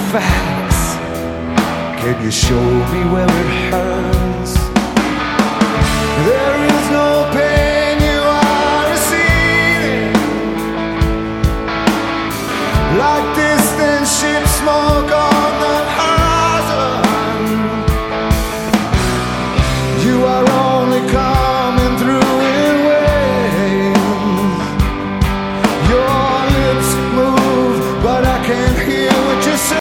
facts. Can you show me where it hurts?